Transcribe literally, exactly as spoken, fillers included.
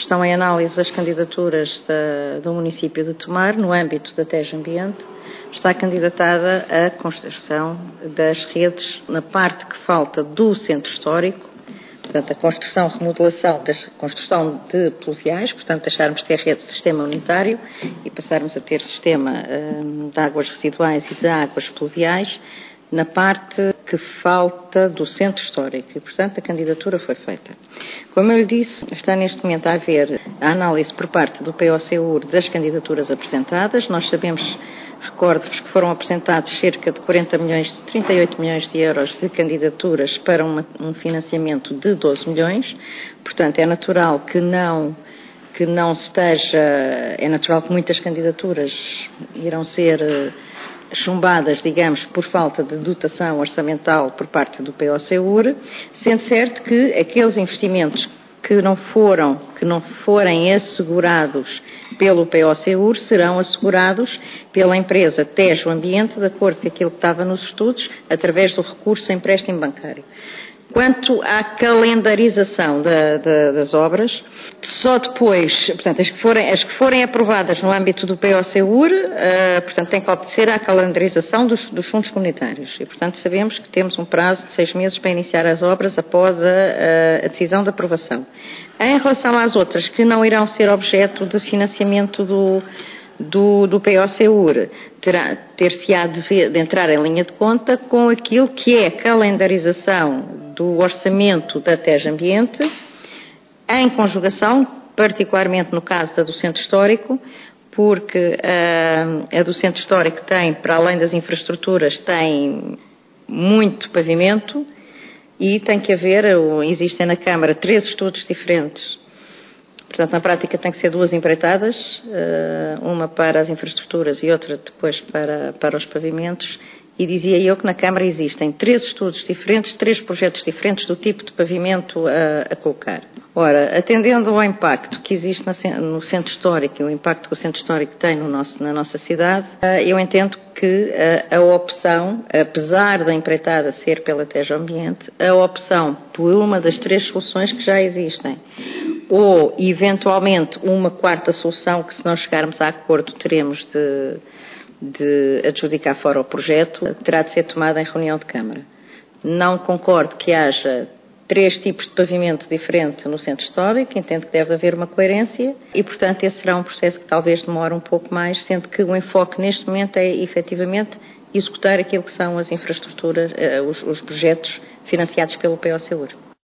Estão em análise as candidaturas da, do município de Tomar, no âmbito da Tejo Ambiente. Está candidatada a construção das redes na parte que falta do centro histórico, portanto, a construção, remodelação da construção de pluviais, portanto, deixarmos de ter rede de sistema unitário e passarmos a ter sistema um, de águas residuais e de águas pluviais na parte que falta do centro histórico e, portanto, a candidatura foi feita. Como eu lhe disse, está neste momento a haver a análise por parte do P O C U R das candidaturas apresentadas. Nós sabemos, recordo-vos que foram apresentados cerca de quarenta milhões, trinta e oito milhões de euros de candidaturas para uma, um financiamento de doze milhões. Portanto, é natural que não, que não esteja, é natural que muitas candidaturas irão ser chumbadas, digamos, por falta de dotação orçamental por parte do P O C U R, sendo certo que aqueles investimentos que não foram, que não forem assegurados pelo P O C U R serão assegurados pela empresa Tejo Ambiente, de acordo com aquilo que estava nos estudos, através do recurso em empréstimo bancário. Quanto à calendarização da, da, das obras, só depois, portanto, as que forem, as que forem aprovadas no âmbito do P O C U R, uh, portanto, tem que obedecer à calendarização dos, dos fundos comunitários. E, portanto, sabemos que temos um prazo de seis meses para iniciar as obras após a, a decisão de aprovação. Em relação às outras que não irão ser objeto de financiamento do Do, do P O C U R, terá, ter-se-á de, de entrar em linha de conta com aquilo que é a calendarização do orçamento da Tejo Ambiente, em conjugação, particularmente no caso da do Centro Histórico, porque a, a do Centro Histórico tem, para além das infraestruturas, tem muito pavimento e tem que haver, existem na Câmara três estudos diferentes. Portanto, na prática tem que ser duas empreitadas, uma para as infraestruturas e outra depois para, para os pavimentos. E dizia eu que na Câmara existem três estudos diferentes, três projetos diferentes do tipo de pavimento a, a colocar. Ora, atendendo ao impacto que existe no Centro Histórico e o impacto que o Centro Histórico tem no nosso, na nossa cidade, eu entendo que a, a opção, apesar da empreitada ser pela Tejo Ambiente, a opção por uma das três soluções que já existem, ou eventualmente uma quarta solução que, se não chegarmos a acordo, teremos de, de adjudicar fora o projeto, terá de ser tomada em reunião de Câmara. Não concordo que haja três tipos de pavimento diferente no Centro Histórico, entendo que deve haver uma coerência e, portanto, esse será um processo que talvez demore um pouco mais, sendo que o enfoque neste momento é, efetivamente, executar aquilo que são as infraestruturas, os, os projetos financiados pelo P O C U R.